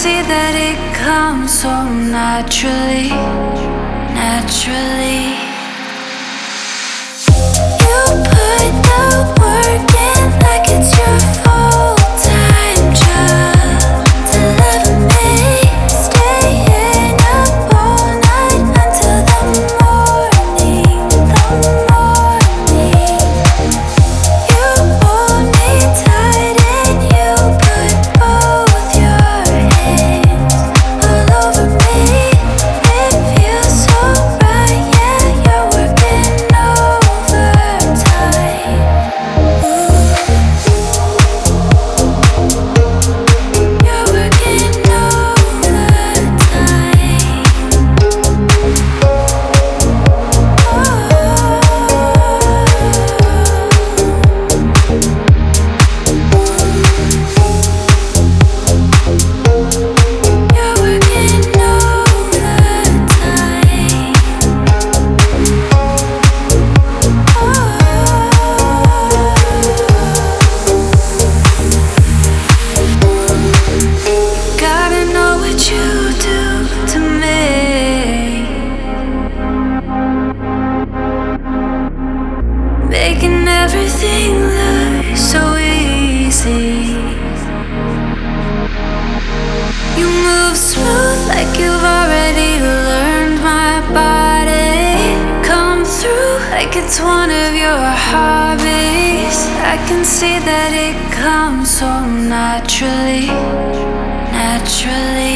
see that it comes so naturally, naturally. You put the work in like it's your full-time job to love me, staying up all night until the morning, the morning. You hold me tight and you put both your hands all over me. It feels so right, yeah, you're working overtime. You're working gotta know what you do to me, making everything look so easy. You move smooth like you've already learned my body. Come through like it's one of your hobbies. I can see that it comes so naturally, naturally.